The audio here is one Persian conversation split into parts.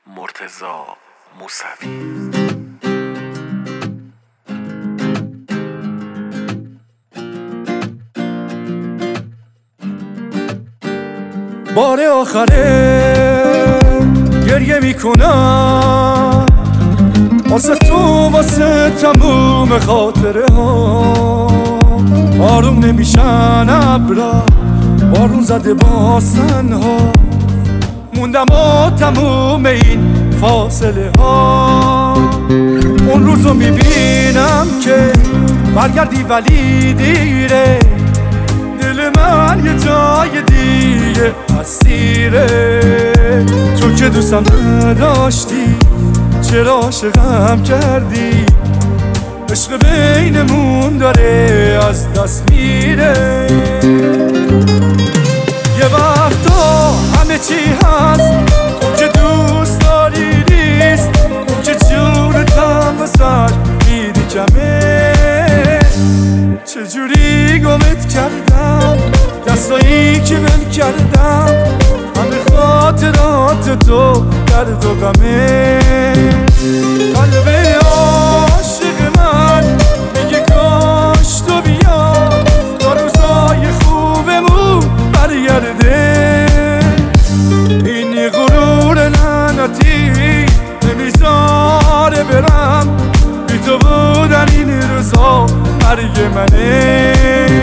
مرتضی موسوی. بار آخره گریه میکنم واسه تو، واسه تموم خاطره ها. آروم نمیشن ابرا، بارون زده با سنها. موندم و تموم این فاصله ها. اون روزو میبینم که برگردی ولی دیره. دل من یه جای دیگه اسیره. تو که دوستم نداشتی، چرا عاشقم کردی؟ عشق بینمون داره از دست میره. یه وقتا همه چی هست، اون که دوست داری نیست، اون که جونتم بسر میدی کمه. چجوری گمت کردم، دستایی که من کردم، همه خاطرات تو درد و غمه. قلب عاشق من میگه کاش تو بیا، تا روزای خوبمون برگرده. این غرور لعنتی نمیذاره برم، بی تو بودن این روزا مرگ منه.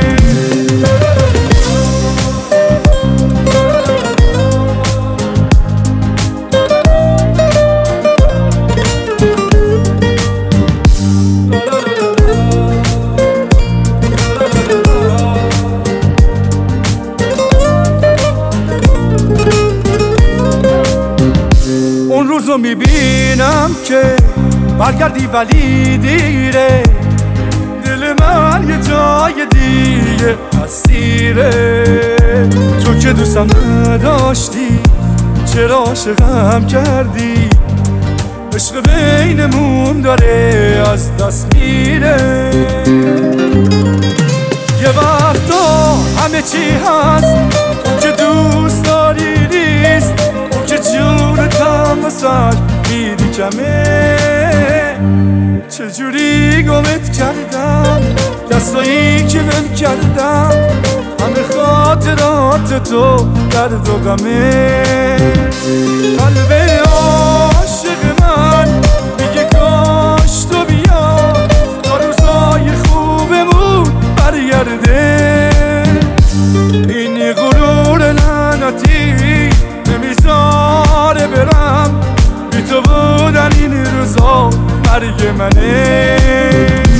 اون روزو میبینم که برگردی ولی دیره. دل من یه جای دیگه اسیره. تو که دوستم نداشتی، چرا عاشقم کردی؟ عشق بینمون داره از دست میره. یه وقتا همه چی هست، اون که دوست داری نیست، اون که جونتم واسه میدی کمه. چجوری گمت کردم، دستایی که من کردم، همه خاطرات تو درد و غمه. قلب عاشق من میگه کاش تو بیا، تا روزای خوبمون برگرده. این غرور لعنتی نمیذاره برم، بی تو بودن این روزا مرگ منه.